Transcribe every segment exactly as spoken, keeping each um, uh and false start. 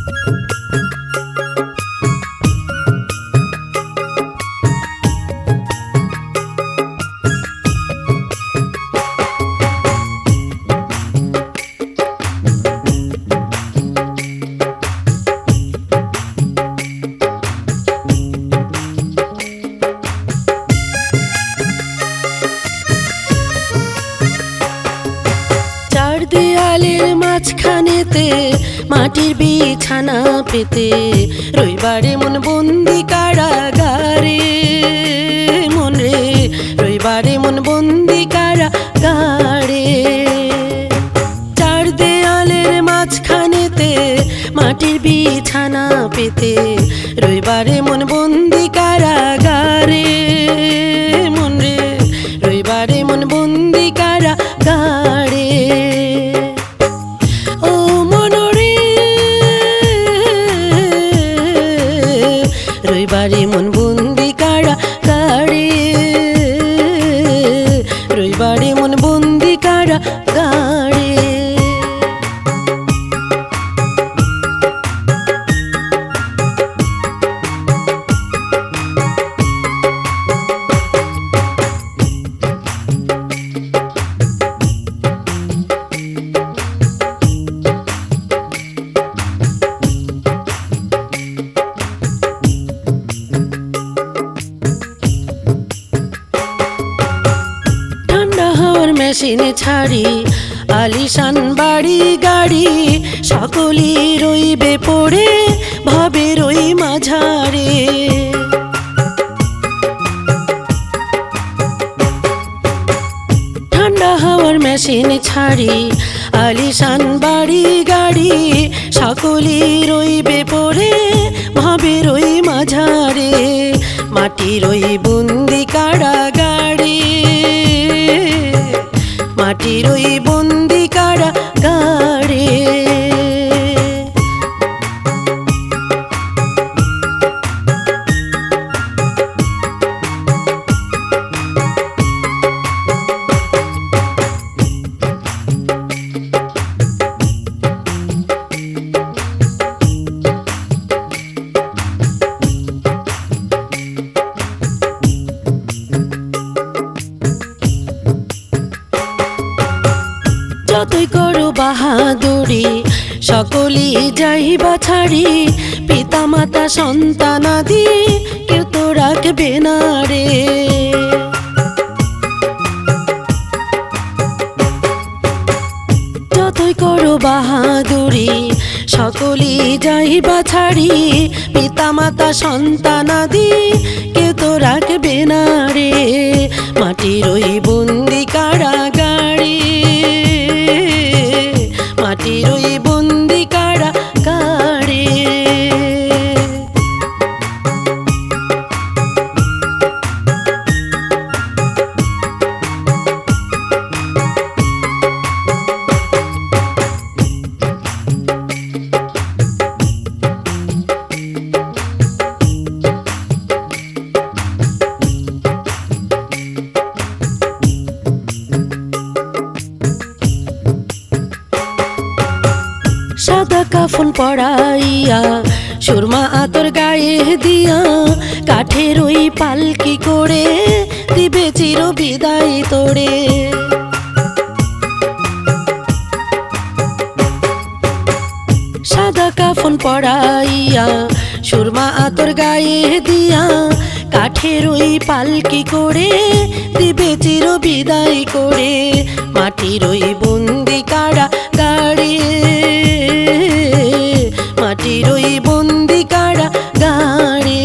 দেয়ালের মাঝখানেতে মাটির বিছানা পেতে রইবারে মন বন্দি কারাগারে, মন রে রইবারে মন বন্দি কারাগারে। চার দেয়ালের মাঝখানেতে মাটির বিছানা পেতে রইবারে মন বন্দি কারাগারে, মন রে রইবারে মন বন্দি কারাগারে। রইবারে মন বন্দি কারাগারে, রইবারে মন বন্দি কারাগারে। মেশিনে ছাড়ি আলিশান বাড়ি গাড়ি সকলই রইবে পড়ে ভাবে রই মাঝারে। ঠান্ডা হাওয়ার মেশিনে ছাড়ি আলিশান বাড়ি গাড়ি সকলই রইবে পড়ে ভাবে রই মাঝারে। মাটি রই বন্দি কারাগারে, মাটির ওই বন্দি কারাগারে। যতই করো বাহাদুরি সকলই যাইবা ছাড়ি, পিতা মাতা সন্তানাদি কেউ তো রাখবে না রে। যতই করো বাহাদুরি সকলই যাইবা ছাড়ি, পিতা মাতা সন্তানাদি কেউ তো রাখবে না রে। মাটির ওই বন্দি কারাগারে, মাটির ওই বন্দি কারাগারে। সাদা কাফন পড়াইয়া সুরমা আতর গায়ে দিয়া কাঠের ওই পালকি করে দিবে চির বিদায় তোরে। সাদা কাফন পড়াইয়া সুরমা আতর গায়ে দিয়া কাঠের ওই পালকি করে দিবে চির বিদায় করে। মাটির ওই বন্দি কারাগারে, মাটির ওই বন্দি কারাগারে।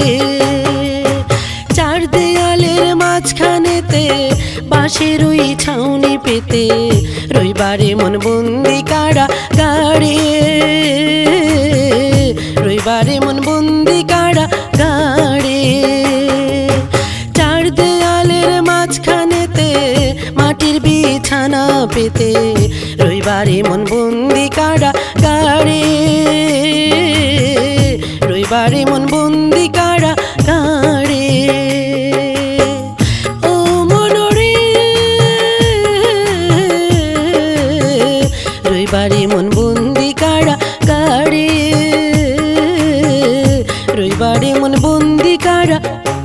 চার দেয়ালের মাঝখানেতে বাঁশের ওই ছাউনি পেতে রইবারে মন বন্দি কারাগারে, রইবারে মন বন্দি কারাগারে। চার দেয়ালের মাঝখানেতে মাটির বিছানা পেতে রইবারে মন বন্দি কারাগারে, রইবারে মন বন্দি কারাগারে। ও মনরে রইবারে মন বন্দি কারাগারে, এবারে মন বন্দি কারা